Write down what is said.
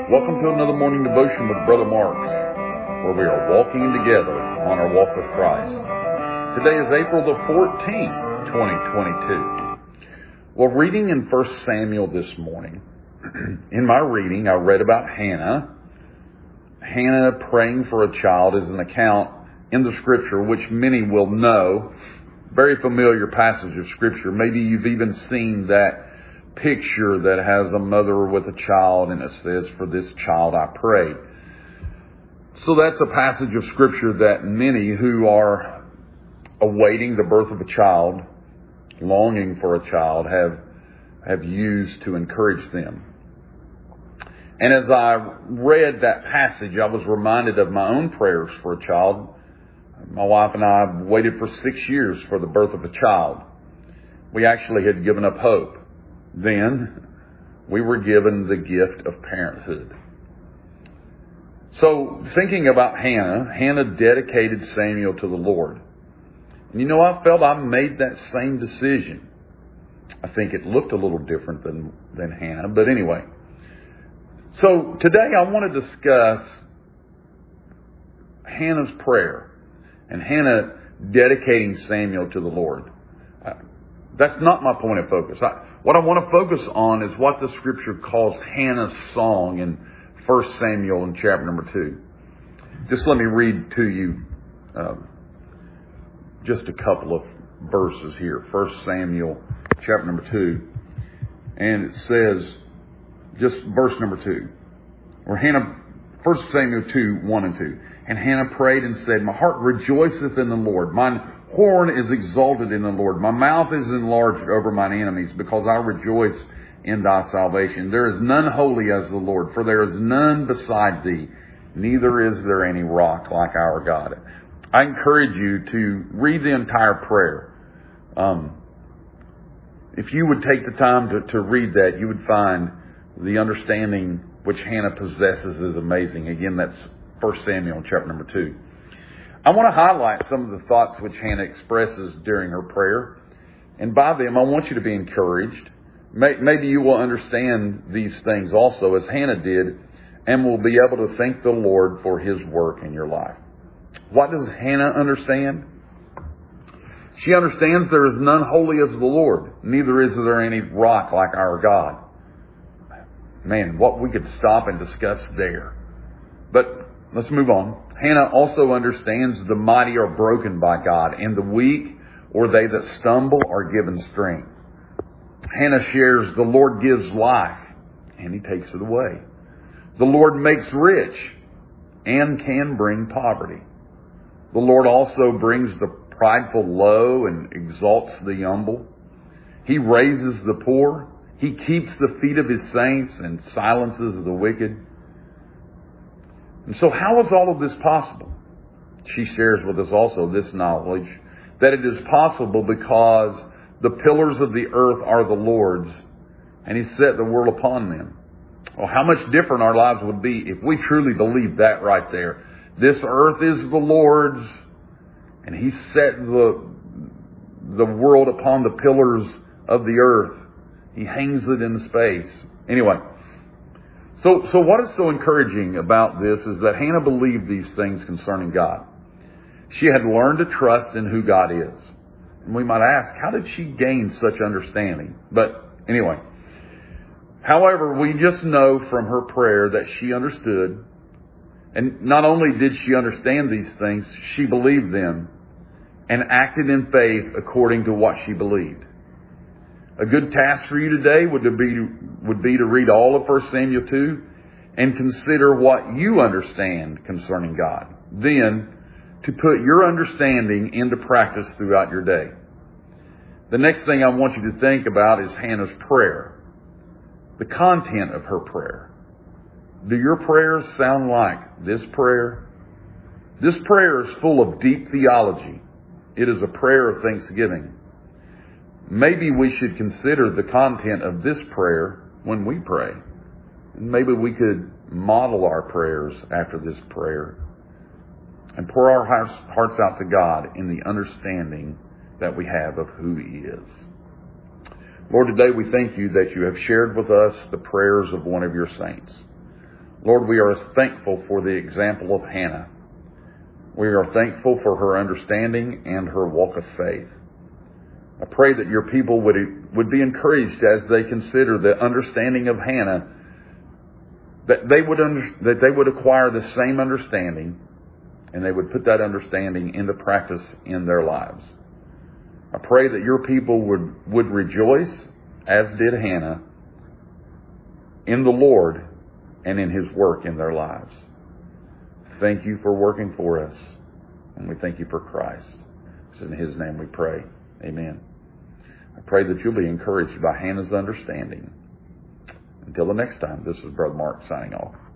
Welcome to another morning devotion with Brother Mark, where we are walking together on our walk with Christ. Today is April the 14th, 2022. Well, reading in 1 Samuel this morning, in my reading, I read about Hannah. Hannah praying for a child is an account in the Scripture which many will know. Very familiar passage of Scripture. Maybe you've even seen that picture that has a mother with a child and it says, "For this child I prayed." So that's a passage of Scripture that many who are awaiting the birth of a child, longing for a child, have used to encourage them. And as I read that passage, I was reminded of my own prayers for a child. My wife and I waited for 6 years for the birth of a child. We actually had given up hope. Then we were given the gift of parenthood. So thinking about Hannah dedicated Samuel to the Lord. And I felt I made that same decision. I think it looked a little different than Hannah, but anyway. So today I want to discuss Hannah's prayer and Hannah dedicating Samuel to the Lord. That's not my point of focus. What I want to focus on is what the Scripture calls Hannah's song in 1 Samuel in chapter number 2. Just let me read to you just a couple of verses here. 1 Samuel chapter number 2. And it says, just verse number 2. Where 1 Samuel 2, 1 and 2. And Hannah prayed and said, "My heart rejoiceth in the Lord. Mine horn is exalted in the Lord. My mouth is enlarged over mine enemies, because I rejoice in thy salvation. There is none holy as the Lord, for there is none beside thee, neither is there any rock like our God." I encourage you to read the entire prayer. If you would take the time to read that, you would find the understanding which Hannah possesses is amazing. Again, that's 1 Samuel chapter number 2. I want to highlight some of the thoughts which Hannah expresses during her prayer. And by them, I want you to be encouraged. Maybe you will understand these things also, as Hannah did, and will be able to thank the Lord for His work in your life. What does Hannah understand? She understands there is none holy as the Lord, neither is there any rock like our God. Man, what we could stop and discuss there. But let's move on. Hannah also understands the mighty are broken by God, and the weak, or they that stumble, are given strength. Hannah shares the Lord gives life, and He takes it away. The Lord makes rich, and can bring poverty. The Lord also brings the prideful low, and exalts the humble. He raises the poor. He keeps the feet of His saints, and silences the wicked. And so how is all of this possible? She shares with us also this knowledge, that it is possible because the pillars of the earth are the Lord's, and He set the world upon them. Well, how much different our lives would be if we truly believed that right there. This earth is the Lord's, and He set the world upon the pillars of the earth. He hangs it in space. Anyway. So what is so encouraging about this is that Hannah believed these things concerning God. She had learned to trust in who God is. And we might ask, how did she gain such understanding? But anyway. However, we just know from her prayer that she understood. And not only did she understand these things, she believed them and acted in faith according to what she believed. A good task for you today would be to read all of 1 Samuel 2 and consider what you understand concerning God. Then, to put your understanding into practice throughout your day. The next thing I want you to think about is Hannah's prayer. The content of her prayer. Do your prayers sound like this prayer? This prayer is full of deep theology. It is a prayer of thanksgiving. Maybe we should consider the content of this prayer when we pray. And maybe we could model our prayers after this prayer and pour our hearts out to God in the understanding that we have of who He is. Lord, today we thank You that You have shared with us the prayers of one of Your saints. Lord, we are thankful for the example of Hannah. We are thankful for her understanding and her walk of faith. I pray that your people would be encouraged as they consider the understanding of Hannah, that they would acquire the same understanding, and they would put that understanding into practice in their lives. I pray that your people would rejoice, as did Hannah, in the Lord and in His work in their lives. Thank you for working for us, and we thank you for Christ. It's in His name we pray. Amen. I pray that you'll be encouraged by Hannah's understanding. Until the next time, this is Brother Mark signing off.